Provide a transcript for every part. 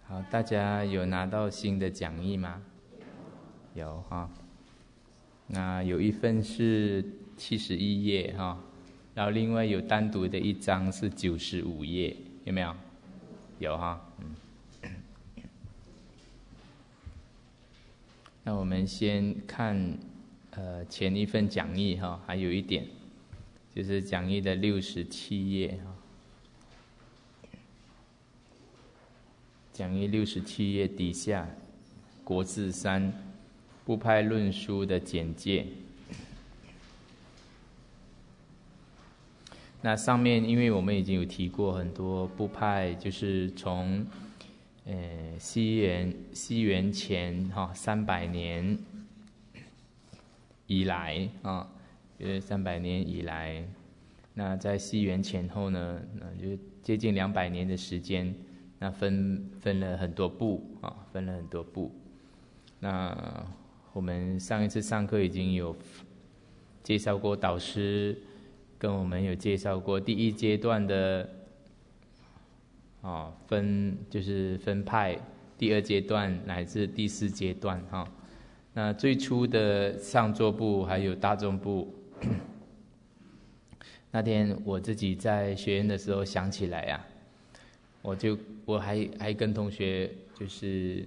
好，大家有拿到新的讲义吗？有哈。那有一份是71页哈，然后另外有单独的一张是95页，有没有？有哈，那我们先看前一份讲义哈，还有一点就是讲义的67页哈。讲义67页底下，国字3部派论书的简介。那上面因为我们已经有提过很多部派，就是从西元前300年以来啊，约300年以来，那在西元前后呢，就接近200年的时间。那分了很多部啊，分了很多部。那我们上一次上课已经有介绍过，导师跟我们有介绍过第一阶段的就是分派，第二阶段乃至第4阶段哈。那最初的上座部还有大众部，那天我自己在学院的时候想起来啊。我还跟同学就是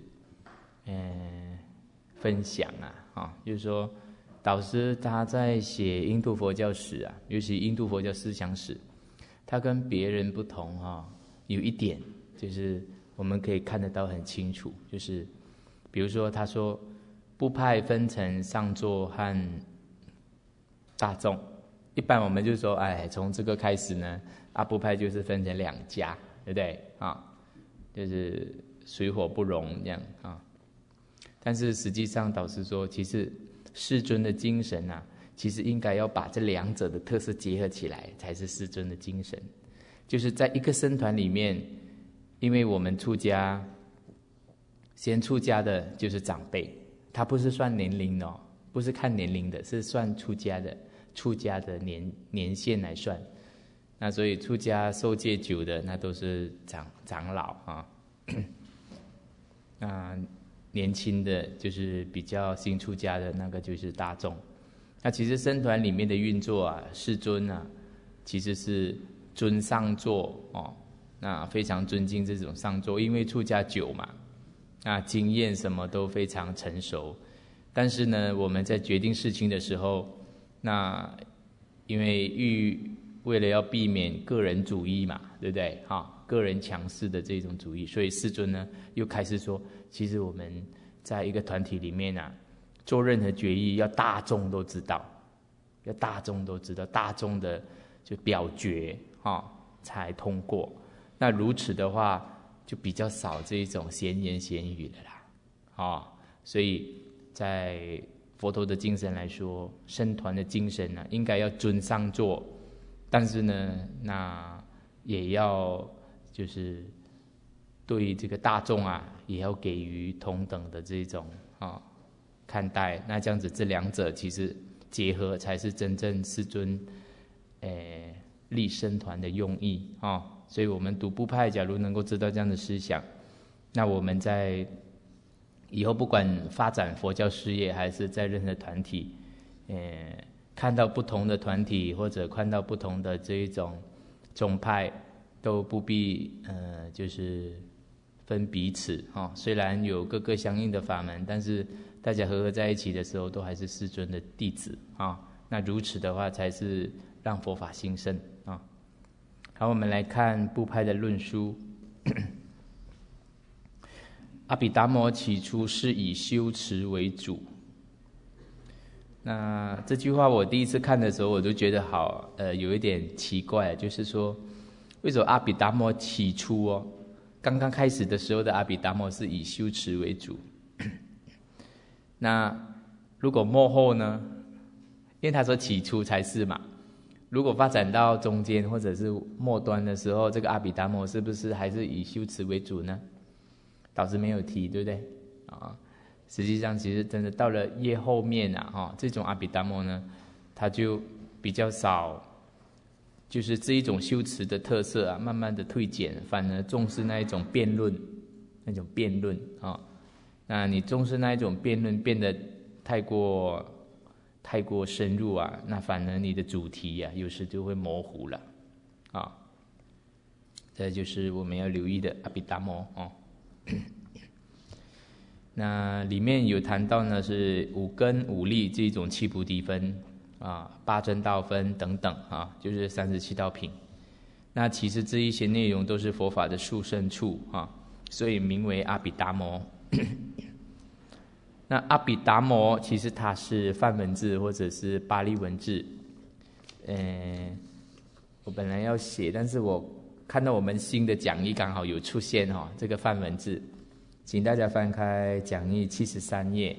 分享就是说导师他在写印度佛教史啊，尤其印度佛教思想史，他跟别人不同有一点就是我们可以看得到很清楚，就是比如说他说部派分成上座和大众，一般我们就说从这个开始呢，部派就是分成2家。对不对就是水火不容这样但是实际上导师说，其实世尊的精神其实应该要把这2者的特色结合起来，才是世尊的精神。就是在一个僧团里面，因为我们出家，先出家的就是长辈，他不是算年龄的不是看年龄的，是算出家的年限来算。那所以出家受戒久的，那都是长老那年轻的就是比较新出家的那个就是大众。那其实僧团里面的运作世尊其实是尊上座那非常尊敬这种上座，因为出家久嘛，那经验什么都非常成熟。但是呢，我们在决定事情的时候，那因为为了要避免个人主义嘛，对不对个人强势的这种主义，所以世尊呢又开始说，其实我们在一个团体里面做任何决议要大众都知道，大众的就表决才通过。那如此的话就比较少这种闲言闲语了啦所以在佛陀的精神来说，僧团的精神应该要尊上座，但是呢，那也要就是对这个大众也要给予同等的这种看待。那这样子这2者其实结合才是真正世尊立僧团的用意所以我们读部派，假如能够知道这样的思想，那我们在以后不管发展佛教事业，还是在任何团体看到不同的团体，或者看到不同的这一种宗派，都不必就是分彼此虽然有各个相应的法门，但是大家合在一起的时候，都还是世尊的弟子那如此的话，才是让佛法兴盛好，我们来看部派的论书。阿毗达摩起初是以修持为主。那这句话我第一次看的时候，我就觉得有一点奇怪，就是说为什么阿毗达摩起初刚刚开始的时候的阿毗达摩是以修持为主？那如果末后呢？因为他说起初才是嘛，如果发展到中间或者是末端的时候，这个阿毗达摩是不是还是以修持为主呢？导师没有提，对不对实际上其实真的到了越后面这种阿毗达摩呢，他就比较少，就是这一种修持的特色慢慢的退减，反而重视那一种辩论那种辩论啊。那你重视那一种辩论变得太过深入啊，那反而你的主题啊有时就会模糊了啊。这就是我们要留意的阿毗达摩哦。那里面有谈到呢，是五根五力这种七菩提分啊、八正道分等等啊，就是37道品。那其实这一些内容都是佛法的殊胜处啊，所以名为阿毗达摩。那阿毗达摩其实它是梵文字或者是巴利文字。我本来要写，但是我看到我们新的讲义刚好有出现这个梵文字，请大家翻开讲义73页。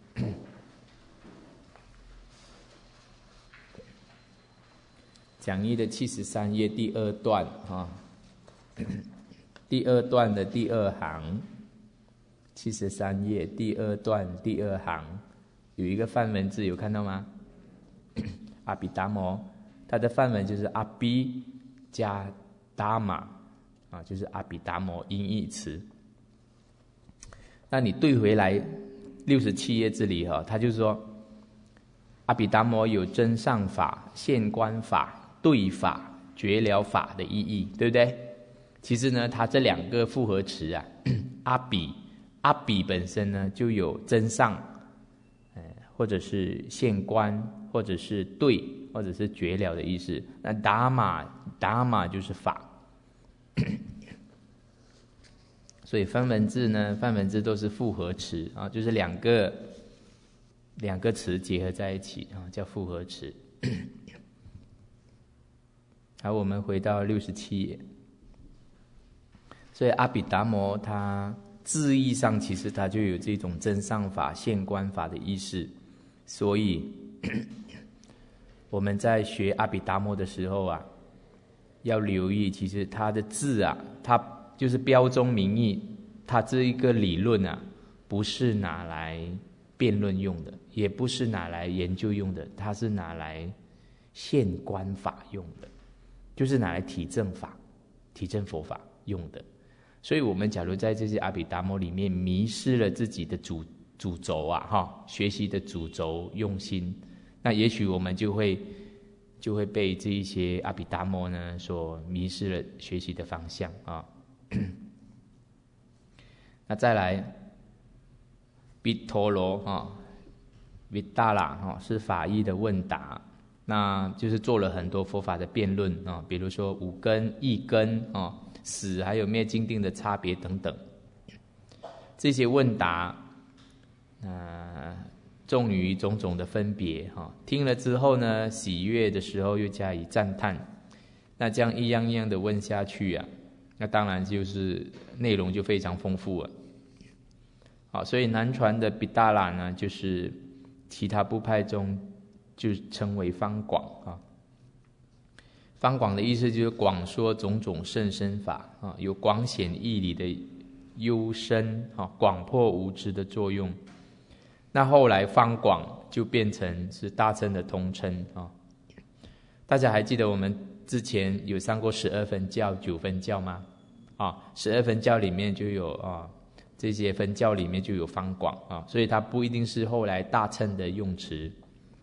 讲义的73页第2段第2段的第2行，73页第2段第2行有一个梵文字，有看到吗？阿毗达摩，它的梵文就是阿毗加达玛啊，就是阿毗达摩音译词。那你对回来67页这里它就是说阿毗达摩有真上法、现观法、对法、觉了法的意义，对不对？其实呢，它这2个复合词啊，阿毗本身呢就有真上，或者是现观，或者是对，或者是觉了的意思。那达玛就是法。所以梵文字都是复合词啊，就是两个词结合在一起啊，叫复合词。好，我们回到67页。所以阿毗达摩它字义上其实它就有这种真上法、现观法的意思。所以我们在学阿毗达摩的时候啊，要留意，其实它的字啊，它就是标中明义，它这一个理论啊，不是拿来辩论用的，也不是拿来研究用的，它是拿来现观法用的，就是拿来体证佛法用的。所以我们假如在这些阿毗达摩里面迷失了自己的主轴啊，学习的主轴用心，那也许我们就会被这一些阿毗达摩呢所迷失了学习的方向啊。那再来毗陀罗维达拉是法义的问答，那就是做了很多佛法的辩论啊，比如说五根、一根死还有灭经定的差别等等，这些问答重于种种的分别听了之后呢，喜悦的时候又加以赞叹。那这样一样一样的问下去啊，那当然就是内容就非常丰富了。好，所以南传的毗达拉呢，就是其他部派中就称为方广方广的意思就是广说种种甚深法有广显义理的幽深广破无知的作用。那后来方广就变成是大乘的通称大家还记得我们之前有上过12分教、9分教吗？12分教里面就有这些分教里面就有方广所以它不一定是后来大乘的用词，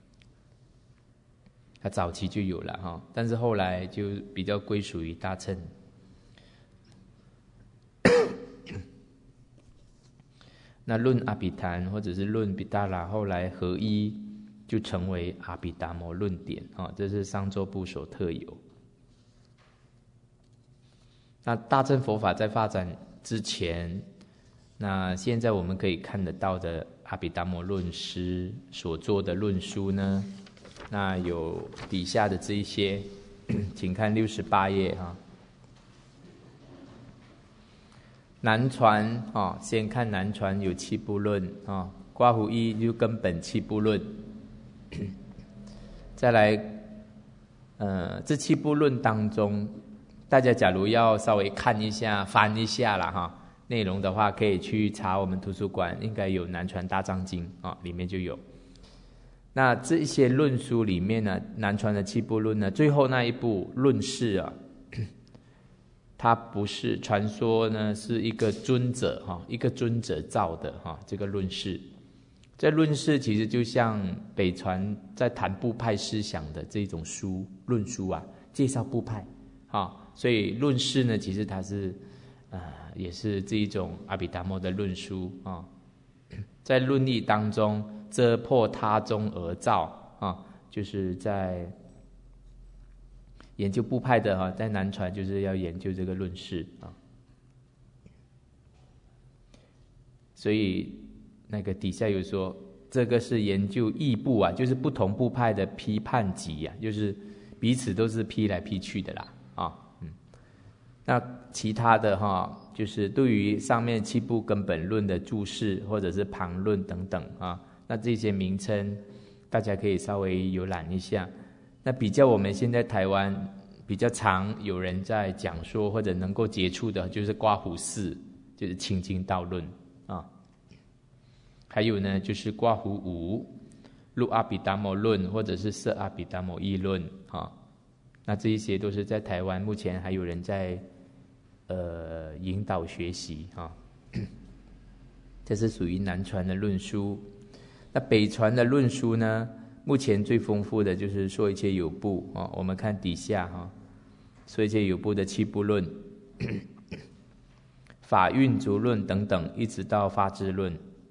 它早期就有了但是后来就比较归属于大乘。那论阿毗昙或者是论毗达拉，后来合一就成为阿毗达摩论典这是上座部所特有。那大乘佛法在发展之前，那现在我们可以看得到的阿毗达摩论师所做的论书呢，那有底下的这一些，请看68页南传先看南传有七部论刮胡一就根本七部论，再来这七部论当中，大家假如要稍微看一下、翻一下啦内容的话，可以去查我们图书馆，应该有南传大藏经里面就有。那这些论书里面呢，南传的七部论呢，最后那一部论释它不是传说呢，是一个尊者一个尊者造的这个论释。这论释其实就像北传在谈部派思想的这种论书啊，介绍部派所以论释呢，其实它是也是这一种阿毗达摩的论书在论义当中遮破他中而造就是在研究部派的在南传就是要研究这个论释所以那个底下有说，这个是研究异部就是不同部派的批判集就是彼此都是批来批去的啦那其他的就是对于上面7部根本论的注释或者是旁论等等那这些名称大家可以稍微游览一下。那比较我们现在台湾比较常有人在讲说或者能够接触的，就是刮胡4，就是清净道论还有呢就是刮胡5，入阿毗达摩论或者是摄阿毗达摩议论那这一些都是在台湾目前还有人在引导学习这是属于南传的论书。那北传的论书呢，目前最丰富的就是说一切有部我们看底下说一切有部的7部论法运足论等等，一直到发支论。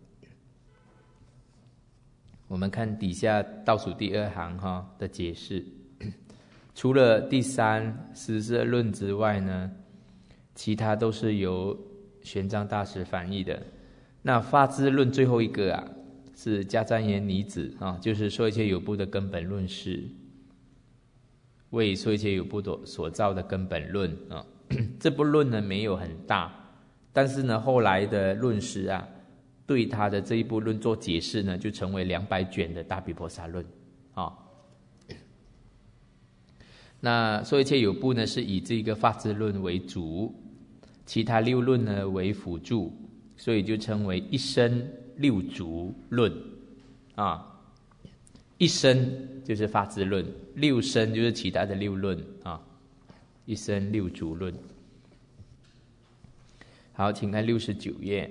我们看底下倒数第2行的解释，除了第3十摄论之外呢，其他都是由玄奘大师翻译的。那发支论最后一个是迦旃延尼子就是说一切有部的根本论释，为说一切有部所造的根本论这部论呢没有很大，但是呢后来的论师对他的这一部论做解释呢，就成为200卷的大毗婆沙论那说一切有部呢是以这个发支论为主，其他6论呢为辅助，所以就称为一身6足论一身就是发支论，6身就是其他的6论一身6足论。好，请看69页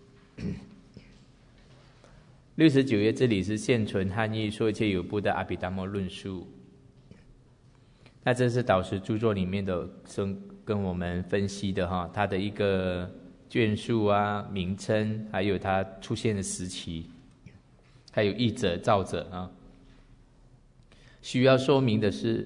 69页这里是现存汉译说一切有部的阿毗达摩论述。那这是导师著作里面的跟我们分析的它的一个卷数名称，还有它出现的时期，还有译者造者需要说明的是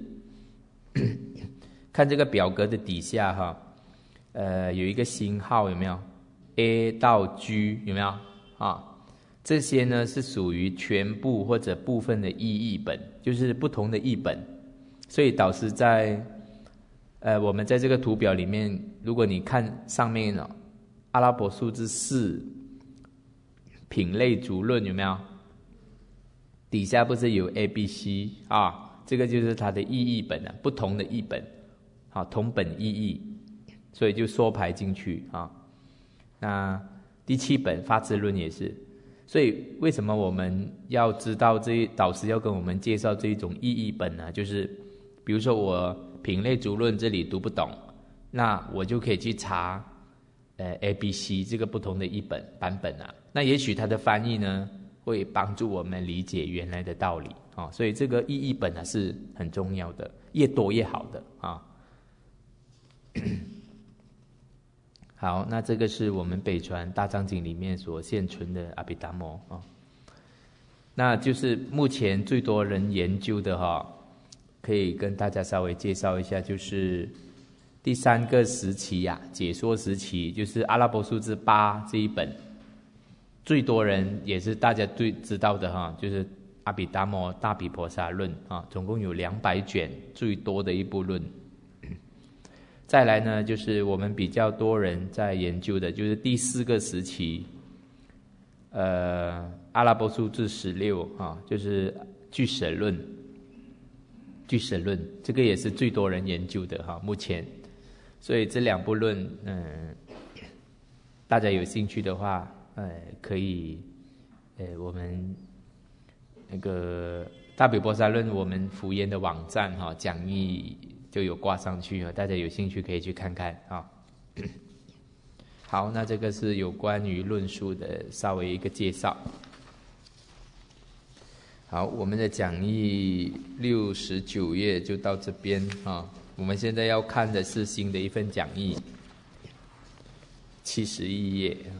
看这个表格的底下有一个星号，有没有 A 到 G 有没有这些呢是属于全部或者部分的译本，就是不同的译本。所以导师在我们在这个图表里面，如果你看上面阿拉伯数字4品类足论有没有？底下不是有 A、B、C 这个就是它的译本不同的译本同本意义，所以就缩排进去那第7本发支论也是。所以为什么我们要知道导师要跟我们介绍这一种译本呢？就是比如说我品类足论这里读不懂，那我就可以去查A、B、C 这个不同的译本版本那也许它的翻译呢会帮助我们理解原来的道理所以这个译本是很重要的，越多越好的好，那这个是我们北传大藏经里面所现存的阿毗达摩那就是目前最多人研究的可以跟大家稍微介绍一下，就是第3个时期解说时期，就是阿拉伯数字8这一本，最多人也是大家最知道的就是阿毗达摩大毗婆沙论总共有200卷，最多的一部论。再来呢，就是我们比较多人在研究的，就是第4个时期，阿拉伯数字16就是俱舍论。俱舍论这个也是最多人研究的目前。所以这2部论，大家有兴趣的话，可以，我们那个大毗婆沙论，我们福研的网站讲义就有挂上去啊，大家有兴趣可以去看看啊。好，那这个是有关于论述的稍微一个介绍。好，我们的讲义69页就到这边啊。我们现在要看的是新的一份讲义，71页啊。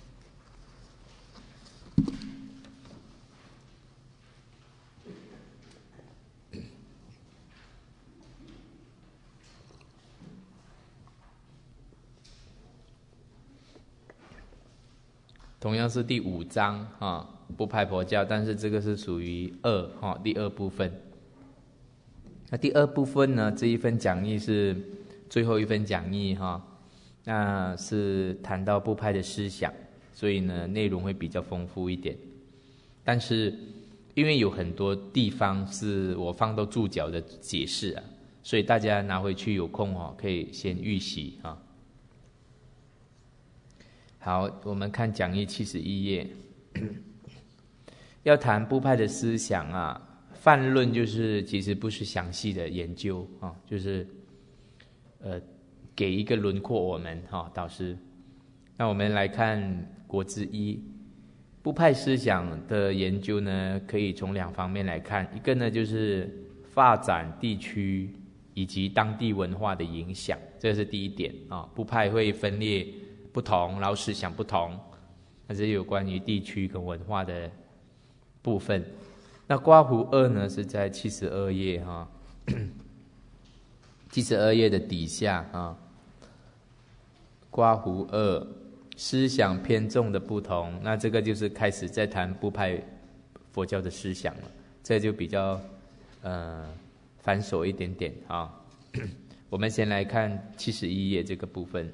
同样是第5章啊，不派佛教，但是这个是属于第二部分。那第二部分呢，这一份讲义是最后一份讲义哈，那是谈到部派的思想，所以呢内容会比较丰富一点。但是因为有很多地方是我放到注脚的解释啊，所以大家拿回去有空可以先预习啊。好，我们看讲义71页，要谈部派的思想啊，泛论就是其实不是详细的研究啊，就是给一个轮廓我们导师。那我们来看国之一，部派思想的研究呢，可以从2方面来看，一个呢就是发展地区以及当地文化的影响，这是第一点啊。部派会分裂不同，然后思想不同，那是有关于地区跟文化的部分。那刮胡2呢是在72页哈，72页的底下啊，刮胡2思想偏重的不同，那这个就是开始在谈部派佛教的思想了，这就比较繁琐一点点啊。我们先来看71页这个部分。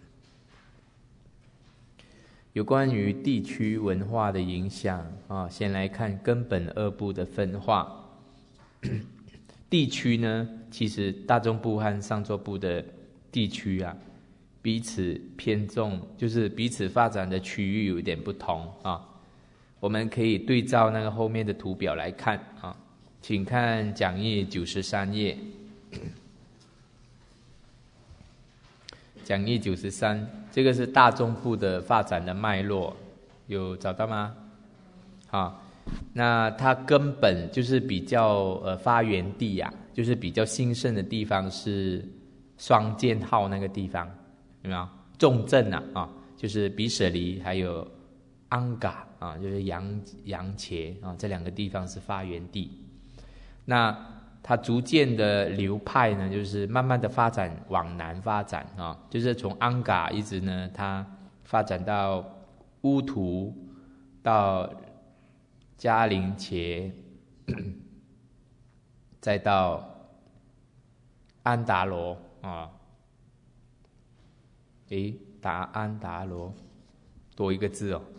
有关于地区文化的影响啊，先来看根本2部的分化。地区呢，其实大众部和上座部的地区啊，彼此偏重，就是彼此发展的区域有一点不同啊。我们可以对照那个后面的图表来看啊，请看讲义93页。讲义93，这个是大众部的发展的脉络，有找到吗？好，那它根本就是比较发源地啊，就是比较兴盛的地方是双剑号那个地方，有没有？重镇啊，就是比舍离还有安嘎啊，就是杨茄啊，这2个地方是发源地。那它逐渐的流派呢，就是慢慢的发展往南发展啊，就是从安嘎一直呢，它发展到乌图，到嘉陵茄，再到安达罗啊，安达罗多一个字哦。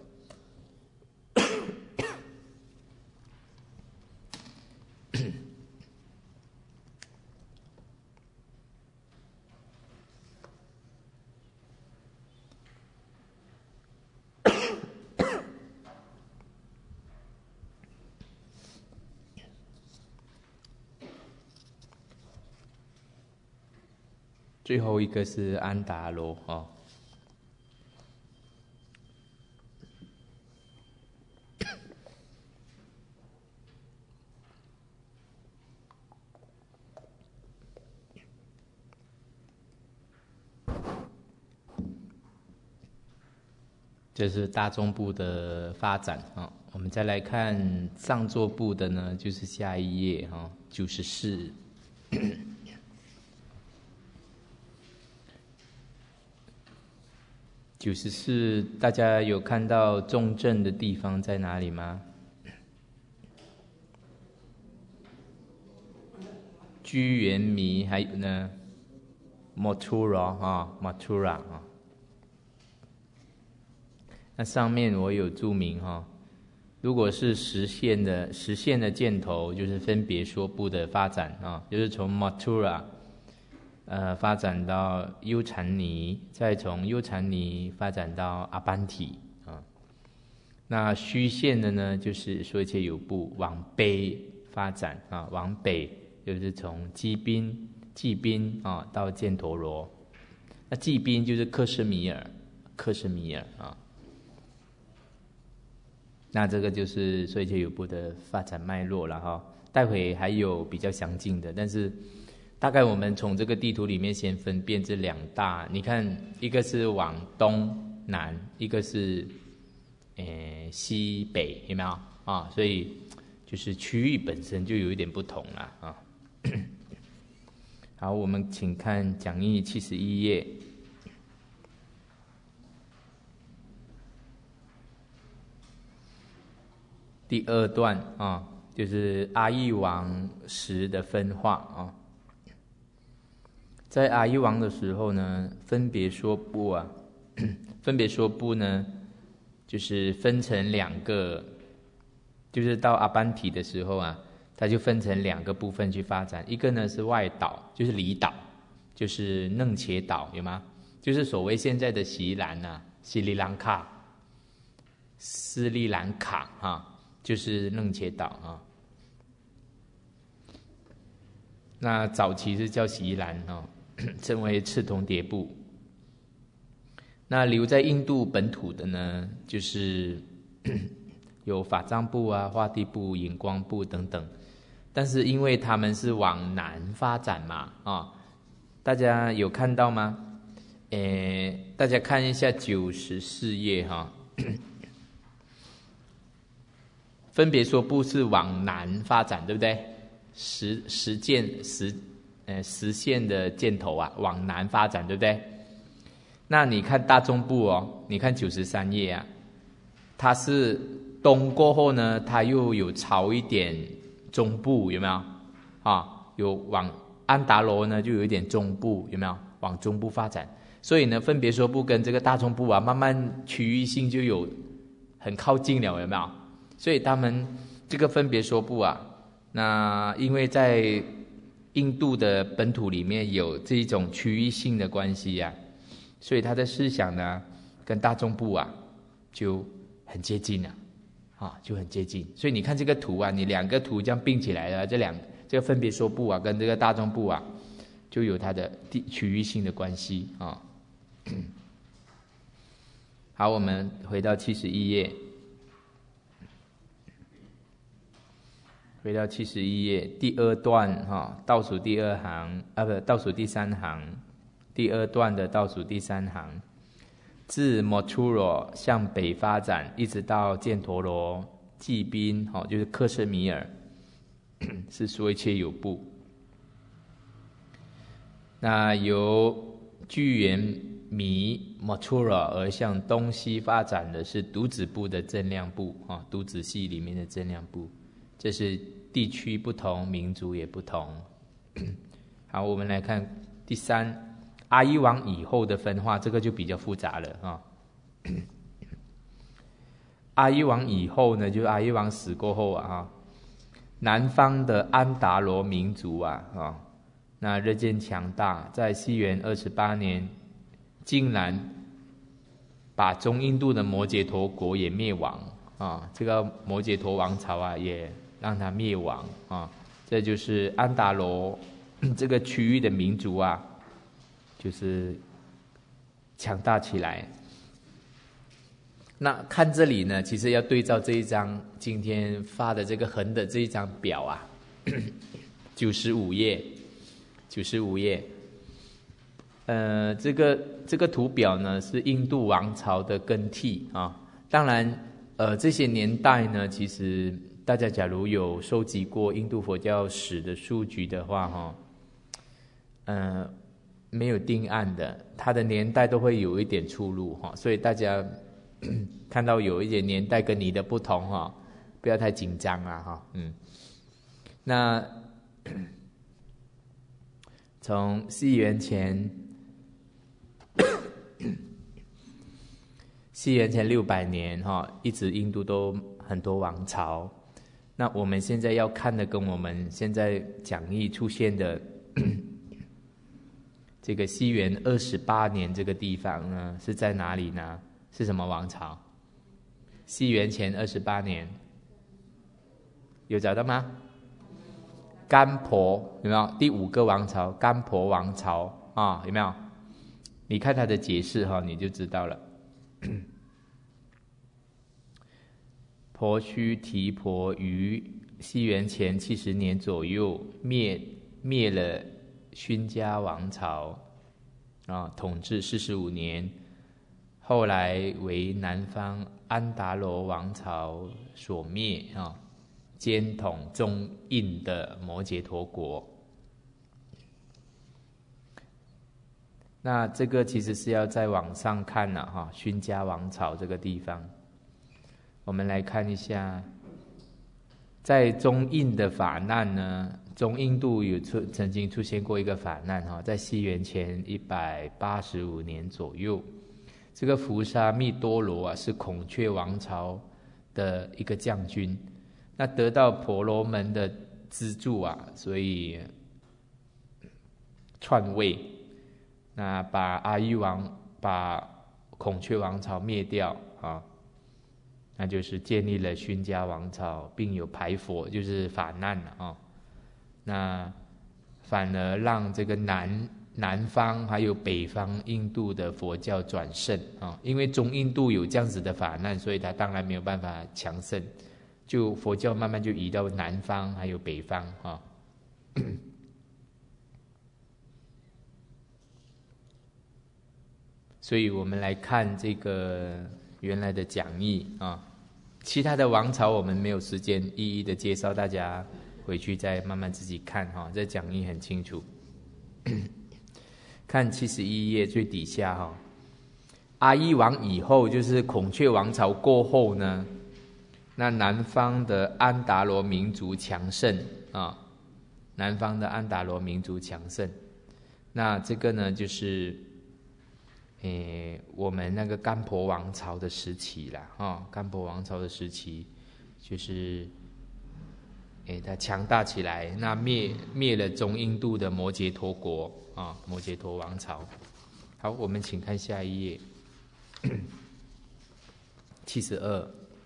最后一个是安达罗啊。这是大众部的发展啊。我们再来看上座部的呢，就是下一页哈，94。94，大家有看到重镇的地方在哪里吗？居延弥，还有呢 ，Mathura 啊 ，Mathura 啊。那上面我有注明哈，如果是实现的箭头，就是分别说部的发展啊，就是从 Mathura。发展到优禅尼，再从优禅尼发展到阿班提啊。那虚线的呢，就是说一切有部往北发展啊，往北就是从基宾季宾啊到犍陀罗。那季宾就是克什米尔啊。那这个就是所以就有部的发展脉络了哈。待会还有比较详尽的，但是大概我们从这个地图里面先分辨这两大。你看，一个是往东南，一个是西北，有没有啊？所以就是区域本身就有一点不同了啊。好，我们请看讲义71页。第二段啊，就是阿育王时的分化啊。在阿育王的时候呢，分别说部啊，分别说部呢，就是分成两个，就是到阿班提的时候啊，它就分成两个部分去发展。一个呢是外岛，就是离岛，就是嫩茄岛，有吗？就是所谓现在的西兰啊，斯里兰卡啊。就是嫩茄岛啊，那早期是叫锡兰啊，称为赤铜蝶部。那留在印度本土的呢，就是有法藏部啊、化地部、荧光部等等。但是因为他们是往南发展嘛，啊，大家有看到吗？大家看一下94页哈。分别说部是往南发展，对不对？实线的箭头啊，往南发展，对不对？那你看大众部哦，你看93页啊，它是东过后呢，它又有朝一点中部，有没有？啊，有往安达罗呢，就有一点中部，有没有？往中部发展。所以呢，分别说部跟这个大众部啊，慢慢区域性就有很靠近了，有没有？所以他们这个分别说部啊，那因为在印度的本土里面有这种区域性的关系啊，所以他的思想呢跟大众部啊就很接近了，啊，就很接近。所以你看这个图啊，你两个图这样并起来了，这个分别说部啊跟这个大众部啊，就有它的区域性的关系啊。好，我们回到71页。回到71页第二段哈，倒数第二行倒数第三行，第二段的倒数第三行，自摩出罗向北发展，一直到犍陀罗、季宾，就是克什米尔，是说一切有部。那由巨源弥摩出罗而向东西发展的是独子部的正量部啊，独子系里面的正量部。这是地区不同，民族也不同。好，我们来看第三，阿育王以后的分化，这个就比较复杂了啊。阿育王以后呢，就是阿育王死过后啊，南方的安达罗民族啊，那日渐强大，在西元28年，竟然把中印度的摩羯陀国也灭亡啊，这个摩羯陀王朝啊也让它灭亡啊，这就是安达罗这个区域的民族啊，就是强大起来。那看这里呢，其实要对照这一张今天发的这个横的这一张表啊，95页，这个图表呢是印度王朝的更替啊。当然，这些年代呢，其实大家假如有收集过印度佛教史的数据的话，没有定案的，它的年代都会有一点出入哈，所以大家看到有一点年代跟你的不同哈，不要太紧张啦哈，那从西元前600年哈，一直印度都很多王朝。那我们现在要看的跟我们现在讲义出现的这个西元28年这个地方呢，是在哪里呢？是什么王朝？西元前28年，有找到吗？ 干婆有没有？第5个王朝干婆王朝啊，有没有？你看他的解释哈，你就知道了。婆须提婆于西元前70年左右灭了勋家王朝啊，统治45年，后来为南方安达罗王朝所灭啊，兼统中印的摩羯陀国。那这个其实是要再往上看了哈，勋家王朝这个地方，我们来看一下，在中印的法难呢，中印度曾经出现过一个法难哈，在西元前185年左右，这个扶沙密多罗啊是孔雀王朝的一个将军，那得到婆罗门的资助啊，所以篡位。那把孔雀王朝灭掉啊，那就是建立了勋家王朝，并有排佛，就是法难了啊。那反而让这个南方还有北方印度的佛教转胜啊，因为中印度有这样子的法难，所以他当然没有办法强盛，就佛教慢慢就移到南方还有北方啊。所以我们来看这个原来的讲义啊，其他的王朝我们没有时间一一的介绍，大家回去再慢慢自己看哈，这讲义很清楚。看71页最底下哈，阿育王以后就是孔雀王朝过后呢，那南方的安达罗民族强盛啊，南方的安达罗民族强盛，那这个呢就是我们那个干婆王朝的时期啦，干婆王朝的时期，就是它强大起来，那灭了中印度的摩羯陀国啊，摩羯陀王朝。好，我们请看下一页，72。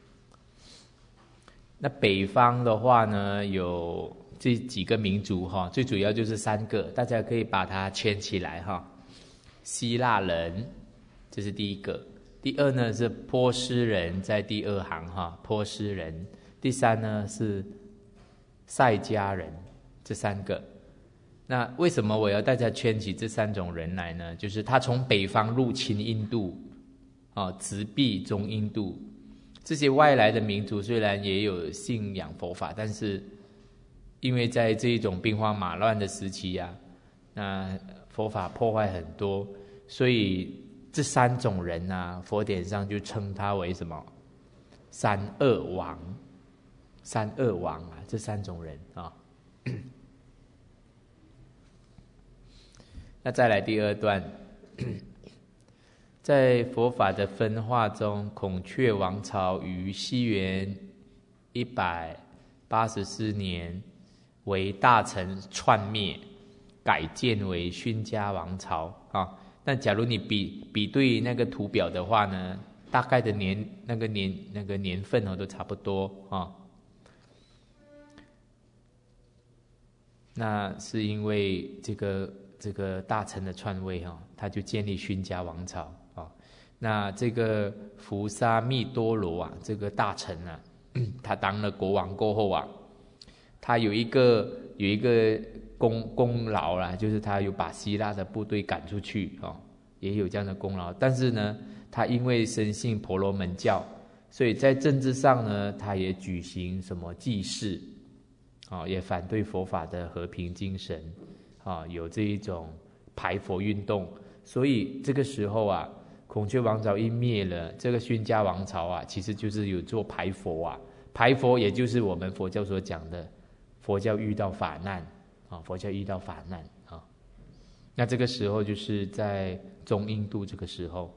那北方的话呢，有这几个民族哈，最主要就是3个，大家可以把它圈起来哈。希腊人，这是第一个。第二呢是波斯人，在第2行哈，波斯人。第3呢是塞迦人，这3个。那为什么我要大家圈起这3种人来呢？就是他从北方入侵印度，直逼中印度。这些外来的民族虽然也有信仰佛法，但是因为在这一种兵荒马乱的时期啊，那佛法破坏很多，所以这3种人啊，佛典上就称他为什么？3恶王啊，这3种人啊。那再来第2段，在佛法的分化中，孔雀王朝于西元184年为大臣篡灭，改建为勋家王朝啊。那假如你比对那个图表的话呢，大概的年份都差不多啊。那是因为这个大臣的篡位哈，他就建立勋家王朝啊。那这个扶沙密多罗啊，这个大臣啊，他当了国王过后啊，他有一个功劳啦，就是他有把希腊的部队赶出去也有这样的功劳。但是呢，他因为深信婆罗门教，所以在政治上呢，他也举行什么祭祀也反对佛法的和平精神有这一种排佛运动。所以这个时候啊，孔雀王朝一灭了，这个勋家王朝啊，其实就是有做排佛啊。排佛也就是我们佛教所讲的佛教遇到法难佛教遇到法难那这个时候就是在中印度这个时候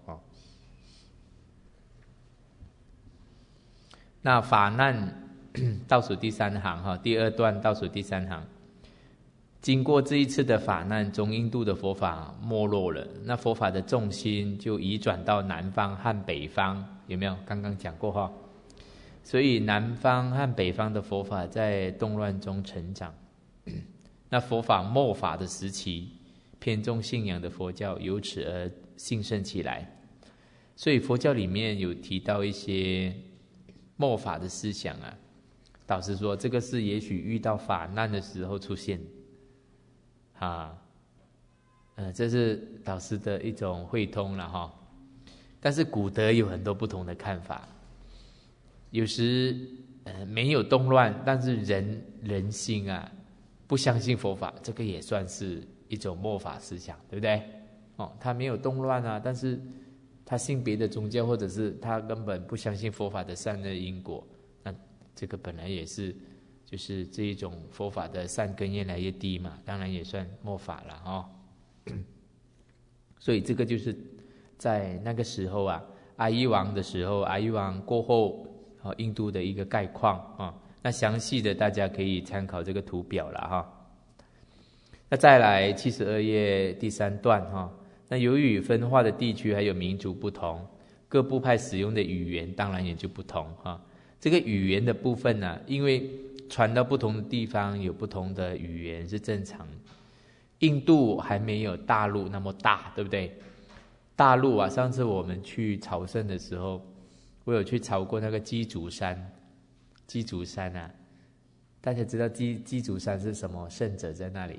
那法难倒数第3行第2段倒数第3行，经过这一次的法难，中印度的佛法没落了，那佛法的重心就移转到南方和北方，有没有？刚刚讲过所以南方和北方的佛法在动乱中成长那佛法末法的时期，偏重信仰的佛教由此而兴盛起来。所以佛教里面有提到一些末法的思想啊，导师说这个是也许遇到法难的时候出现啊，这是导师的一种汇通了哈。但是古德有很多不同的看法，有时没有动乱，但是人心啊不相信佛法，这个也算是一种末法思想，对不对？他没有动乱啊，但是他信别的宗教，或者是他根本不相信佛法的善恶因果，那这个本来也是就是这一种佛法的善根越来越低嘛，当然也算末法了所以这个就是在那个时候啊，阿育王的时候，阿育王过后印度的一个概况那详细的大家可以参考这个图表了那再来72页第3段那由于分化的地区还有民族不同，各部派使用的语言当然也就不同这个语言的部分呢，因为传到不同的地方有不同的语言是正常。印度还没有大陆那么大，对不对？大陆啊，上次我们去朝圣的时候，我有去朝过那个鸡足山。鸡足山啊，大家知道鸡足山是什么圣者在那里？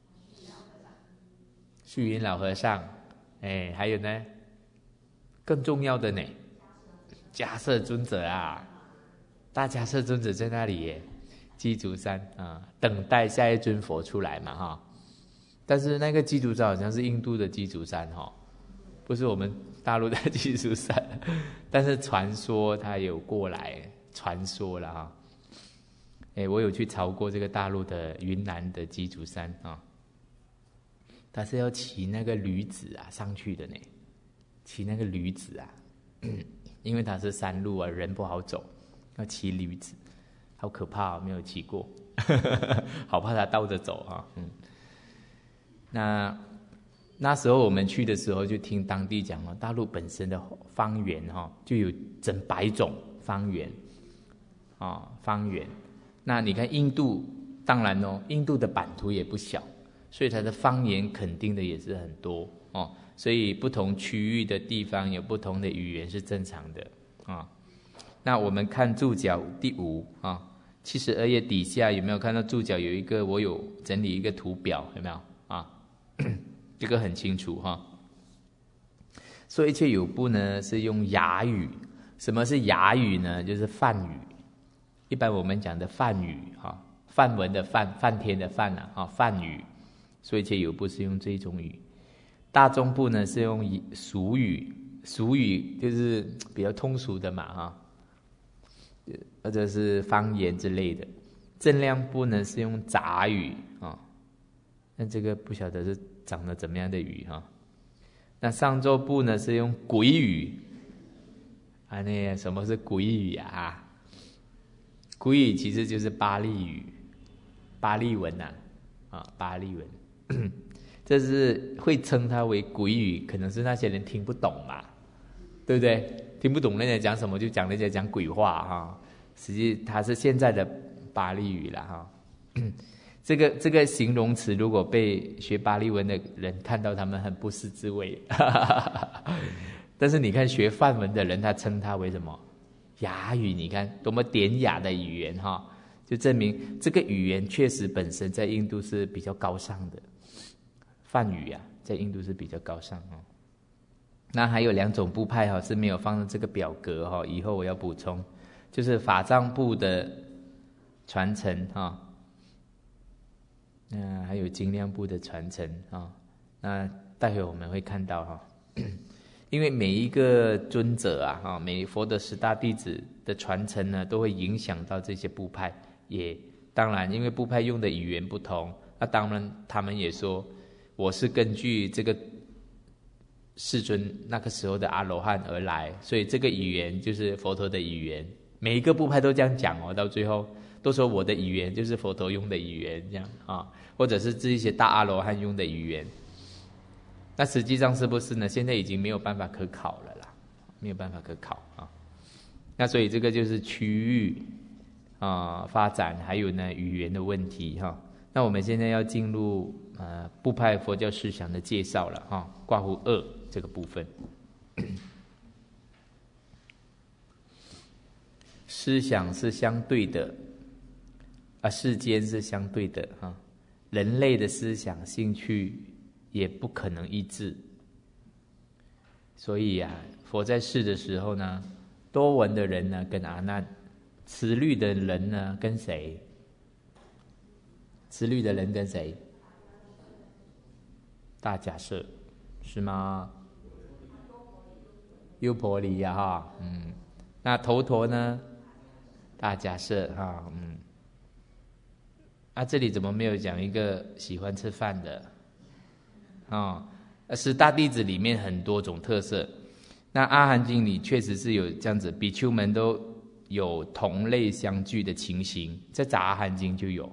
虚云老和尚，还有呢，更重要的呢，迦叶尊者啊，大迦叶尊者在那里耶，鸡足山等待下一尊佛出来嘛但是那个鸡足山好像是印度的鸡足山不是我们大陆的鸡足山，但是传说他有过来，传说了我有去朝过这个大陆的云南的鸡足山他是要骑那个驴子上去的呢，骑那个驴子因为它是山路人不好走，要骑驴子，好可怕没有骑过好怕它倒着走那时候我们去的时候就听当地讲大陆本身的方言就有整100种方言方言。那你看印度，当然印度的版图也不小，所以它的方言肯定的也是很多所以不同区域的地方有不同的语言是正常的那我们看注脚第5 72页底下有没有看到注脚有一个，我有整理一个图表，有没有这个很清楚说一切有部呢是用雅语。什么是雅语呢？就是梵语，一般我们讲的梵语梵文的梵，梵天的梵梵语。说一切有部是用这种语。大众部呢是用俗语，俗语就是比较通俗的嘛或者是方言之类的。正量部呢是用杂语那这个不晓得是长得怎么样的语那上座部呢是用鬼语那什么是鬼语鬼语其实就是巴利语，巴利文巴利文这是会称它为鬼语，可能是那些人听不懂嘛，对不对？听不懂人家讲什么就讲人家讲鬼话实际它是现在的巴利语啦这个形容词如果被学巴利文的人看到，他们很不是滋味但是你看学梵文的人，他称它为什么？雅语。你看多么典雅的语言就证明这个语言确实本身在印度是比较高尚的。梵语在印度是比较高尚那还有2种部派是没有放在这个表格以后我要补充，就是法藏部的传承还有精量部的传承那待会我们会看到因为每一个尊者每佛的10大弟子的传承呢，都会影响到这些部派。也当然因为部派用的语言不同，那当然他们也说我是根据这个世尊那个时候的阿罗汉而来，所以这个语言就是佛陀的语言。每一个部派都这样讲到最后都说我的语言就是佛陀用的语言，这样或者是这些大阿罗汉用的语言。那实际上是不是呢？现在已经没有办法可考了啦，没有办法可考那所以这个就是区域发展，还有呢语言的问题那我们现在要进入部派佛教思想的介绍了哈，挂弧2这个部分。思想是相对的，世间是相对的哈。人类的思想兴趣也不可能一致，所以佛在世的时候呢，多闻的人呢跟阿难，持律的人呢跟谁？持律的人跟谁？大迦叶，是吗？优婆离呀哈，那头陀呢？大迦叶哈，这里怎么没有讲一个喜欢吃饭的？十大弟子里面很多种特色，那阿含经里确实是有这样子，比丘们都有同类相聚的情形，在杂阿含经就有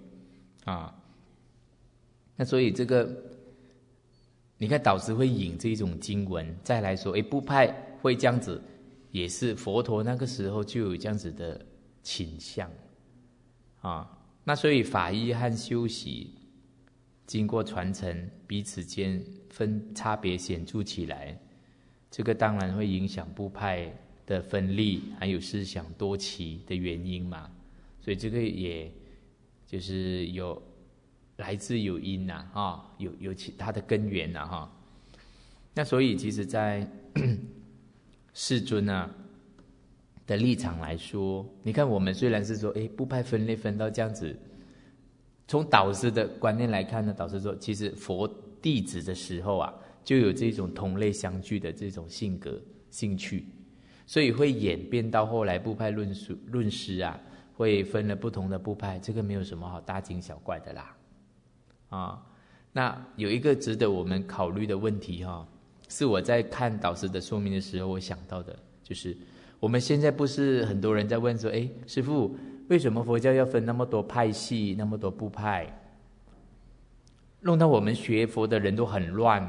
那所以这个，你看导师会引这种经文，再来说，部派会这样子，也是佛陀那个时候就有这样子的倾向那所以法医和修习经过传承，彼此间差别显著起来，这个当然会影响部派的分立，还有思想多歧的原因嘛。所以这个也就是有来自有因有其他的根源那所以其实在世尊的立场来说，你看我们虽然是说部派分类分到这样子，从导师的观念来看呢，导师说其实佛弟子的时候就有这种同类相聚的这种性格兴趣，所以会演变到后来部派论师会分了不同的部派，这个没有什么好大惊小怪的啦那有一个值得我们考虑的问题是我在看导师的说明的时候我想到的，就是我们现在不是很多人在问说师父，为什么佛教要分那么多派系，那么多部派，弄到我们学佛的人都很乱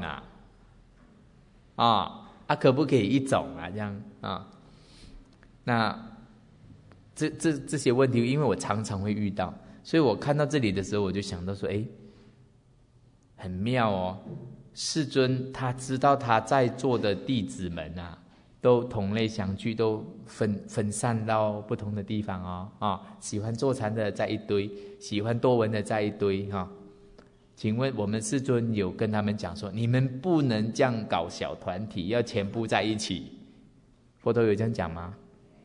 可不可以一种这样那这些问题因为我常常会遇到，所以我看到这里的时候我就想到说很妙世尊他知道他在座的弟子们都同类相聚，都分散到不同的地方喜欢坐禅的在一堆，喜欢多闻的在一堆请问我们世尊有跟他们讲说，你们不能这样搞小团体，要全部在一起？佛陀有这样讲吗？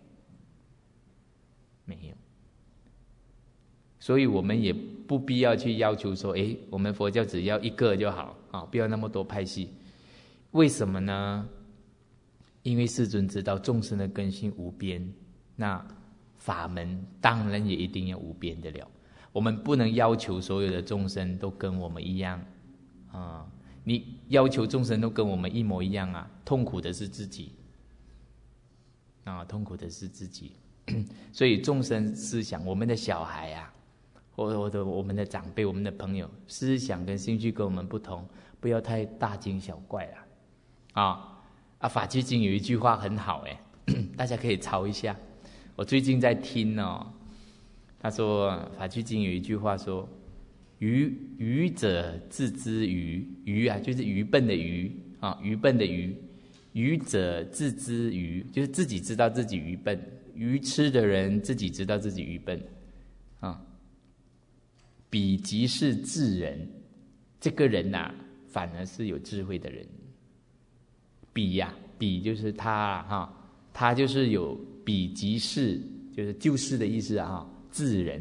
没有。所以我们也不必要去要求说我们佛教只要一个就好不要那么多派系。为什么呢？因为世尊知道众生的根性无边，那法门当然也一定要无边的了。我们不能要求所有的众生都跟我们一样你要求众生都跟我们一模一样痛苦的是自己痛苦的是自己所以众生思想，我们的小孩或者我们的长辈，我们的朋友，思想跟兴趣跟我们不同，不要太大惊小怪法句经有一句话很好大家可以抄一下，我最近在听他说法句经有一句话说，愚者自知愚，愚就是愚笨的愚愚笨的愚，愚者自知愚，就是自己知道自己愚笨，愚痴的人自己知道自己愚笨彼即是智人，这个人反而是有智慧的人。彼就是他他就是有彼即是，就是的意思智人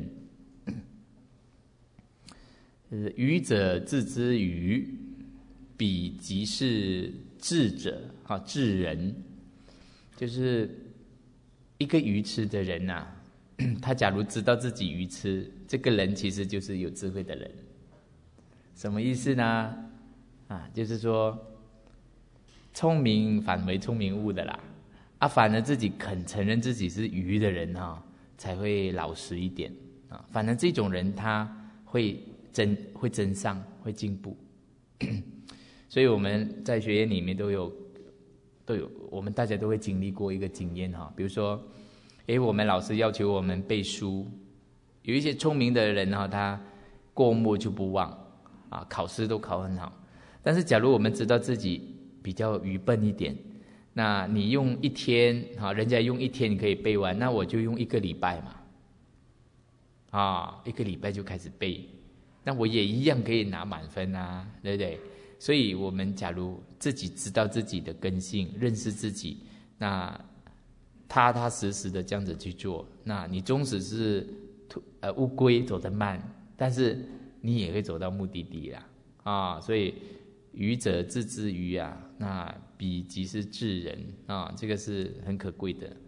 就是愚者自知愚，彼即是智者智人，就是一个愚痴的人他假如知道自己愚痴，这个人其实就是有智慧的人。什么意思呢？就是说聪明反为聪明误的啦反而自己肯承认自己是愚的人才会老实一点反而这种人他会增上，会进步所以我们在学院里面都有我们大家都会经历过一个经验比如说我们老师要求我们背书，有一些聪明的人他过目就不忘啊，考试都考很好。但是假如我们知道自己比较愚笨一点，那你用一天啊，人家用一天你可以背完，那我就用1个礼拜嘛，啊，1个礼拜就开始背，那我也一样可以拿满分啊，对不对？所以我们假如自己知道自己的根性，认识自己，那踏踏实实的这样子去做，那你纵使是乌龟走得慢，但是你也会走到目的地啦，啊，所以愚者自知愚啊，那彼即是智人啊，这个是很可贵的。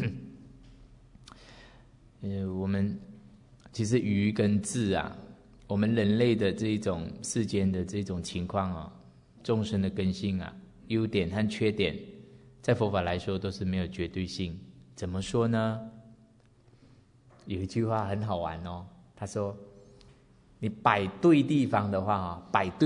我们其实愚跟智啊，我们人类的这种世间的这种情况啊，众生的根性啊，优点和缺点，在佛法来说都是没有绝对性。怎么说呢？有一句话很好玩哦，他说：你摆对地方的话，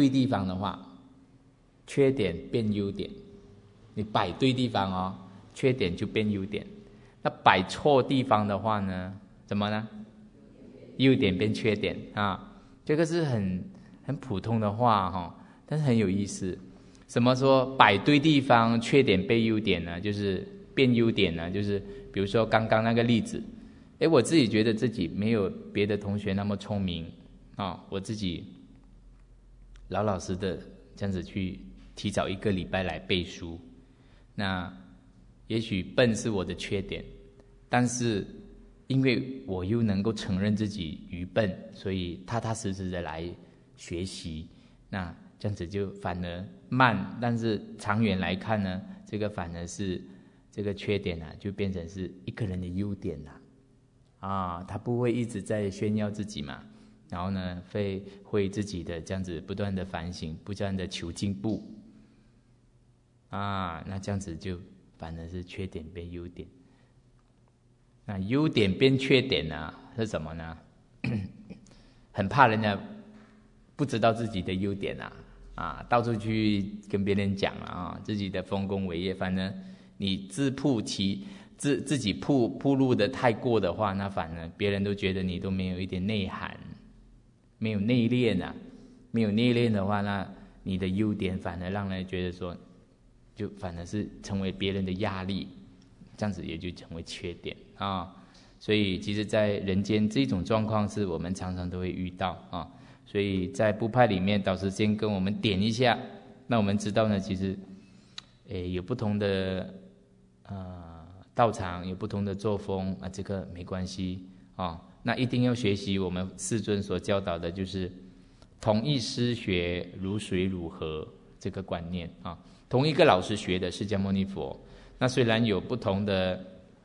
缺点变优点；你摆对地方哦，缺点就变优点。那摆错地方的话呢，怎么呢？优点变缺点啊，这个是很普通的话哈，但是很有意思。什么说摆对地方，缺点变优点呢？就是变优点呢，就是比如说刚刚那个例子，我自己觉得自己没有别的同学那么聪明啊，我自己老老实的这样子去提早1个礼拜来背书，那也许笨是我的缺点，但是因为我又能够承认自己愚笨，所以踏踏实实的来学习，那这样子就反而慢，但是长远来看呢，这个反而是这个缺点啊，就变成是一个人的优点啦，啊，他不会一直在炫耀自己嘛，然后呢，会自己的这样子不断的反省，不断的求进步，啊，那这样子就反而是缺点变优点。那优点变缺点啊，是什么呢？很怕人家不知道自己的优点啊，到处去跟别人讲啊，自己的丰功伟业，反正你自己铺路的太过的话，那反而别人都觉得你都没有一点内涵，没有内敛啊，没有内敛的话，那你的优点反而让人觉得说，就反而是成为别人的压力，这样子也就成为缺点啊。所以其实在人间这种状况是我们常常都会遇到啊。所以在部派里面，导师先跟我们点一下，那我们知道呢，其实有不同的道场，有不同的作风啊，这个没关系啊。那一定要学习我们世尊所教导的，就是同一师学，如水如河这个观念啊。同一个老师学的释迦牟尼佛，那虽然有不同的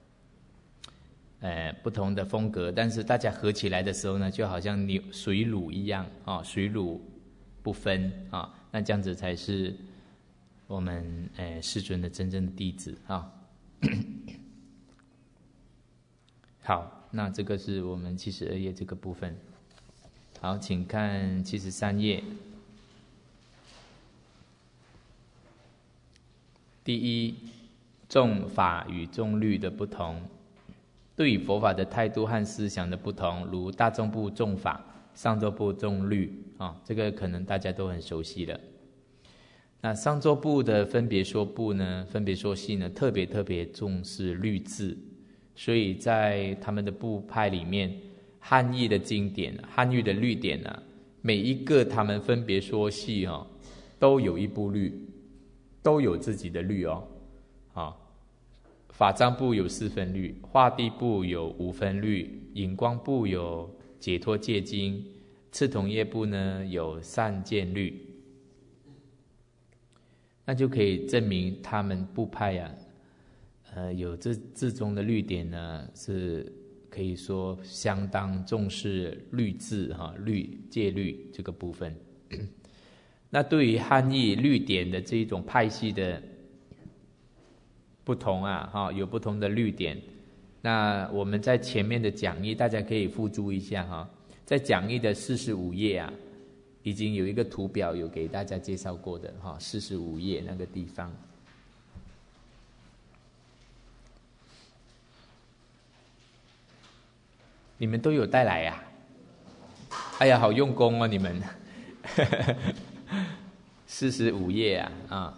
风格，但是大家合起来的时候呢，就好像水乳一样啊，水乳不分啊，那这样子才是我们世尊的真正的弟子啊。好，那这个是我们72页这个部分。好，请看73页。第一，众法与众律的不同，对于佛法的态度和思想的不同，如大众部众法，上座部众律啊，这个可能大家都很熟悉了。那上座部的分别说部呢，分别说系呢，特别重视律字，所以在他们的部派里面，汉译的经典、汉译的律典啊，每一个他们分别说系哦，都有一部律，都有自己的律哦，啊。法藏部有4分律，化地部有5分律，引光部有解脱戒经，次统业部呢有善见律。那就可以证明他们部派有这中的律典呢，是可以说相当重视律字戒律这个部分。那对于汉译律典的这一种派系的不同有不同的律典。那我们在前面的讲义，大家可以附注一下在讲义的45页已经有一个图表有给大家介绍过的45页那个地方。你们都有带来呀？ 哎呀，好用功哦，你们。45页啊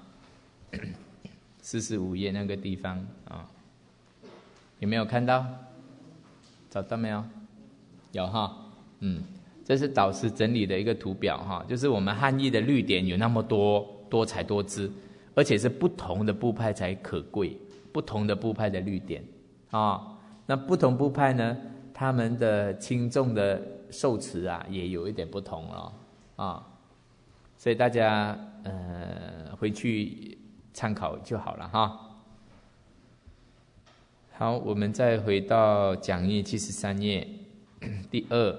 ，45页那个地方啊，有没有看到？找到没有？有哈，这是导师整理的一个图表哈，就是我们汉译的律典有那么多彩多姿，而且是不同的部派才可贵，不同的部派的律典啊，那不同部派呢，他们的轻重的受持也有一点不同了啊，所以大家回去参考就好了哈。好，我们再回到讲义73页，第2，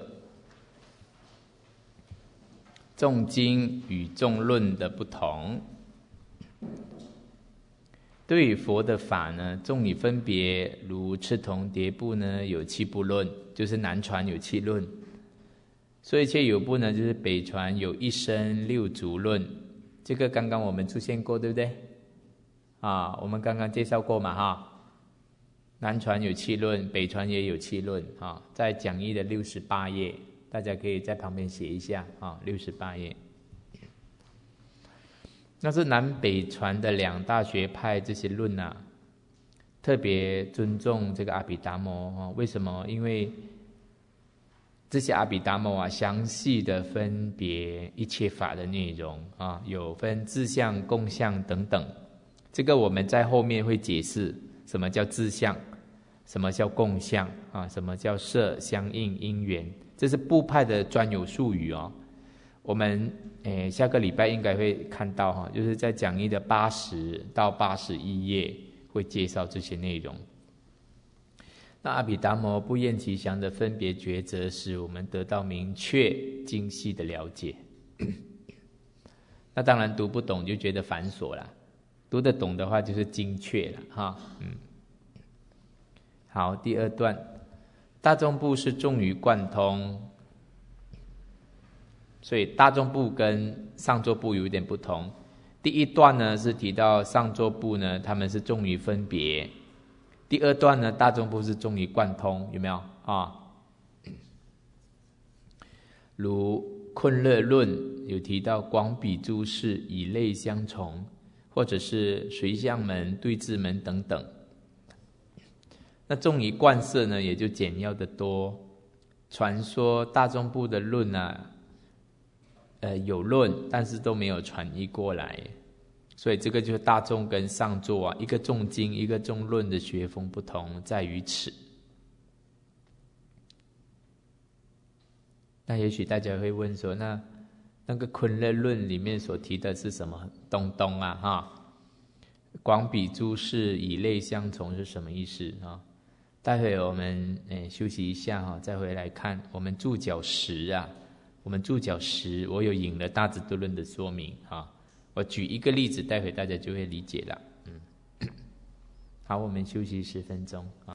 众经与众论的不同。对于佛的法呢，众以分别，如赤铜叠部呢有7部论，就是南传有7论；说一切有部呢，就是北传有1身6足论。这个刚刚我们出现过，对不对？我们刚刚介绍过嘛哈。南传有7论，北传也有7论在讲义的68页，大家可以在旁边写一下68页。那是南北传的2大学派这些论特别尊重这个阿毗达摩为什么？因为这些阿毗达摩详细的分别一切法的内容有分自相、共相等等。这个我们在后面会解释什么叫自相，什么叫共相什么叫色相应因缘，这是部派的专有术语我们下个礼拜应该会看到就是在讲义的80到81页会介绍这些内容。那阿毗达摩不厌其详的分别抉择，使我们得到明确精细的了解。那当然读不懂就觉得繁琐了，读得懂的话就是精确了好，第2段，大众部是重于贯通，所以大众部跟上座部有一点不同。第1段呢是提到上座部呢，他们是重于分别；第2段呢，大众部是重于贯通，有没有如困乐论有提到广比诸事以类相从，或者是随相门、对治门等等。那重于贯摄呢，也就简要的多。传说大众部的论有论，但是都没有传译过来，所以这个就是大众跟上座一个重经，一个重论的学风不同，在于此。那也许大家会问说，那个昆勒论里面所提的是什么东东广比诸事以类相从是什么意思待会我们休息一下再回来看我们注脚10我们注脚10我有引了大智度论的说明我举一个例子，待会大家就会理解了好，我们休息10分钟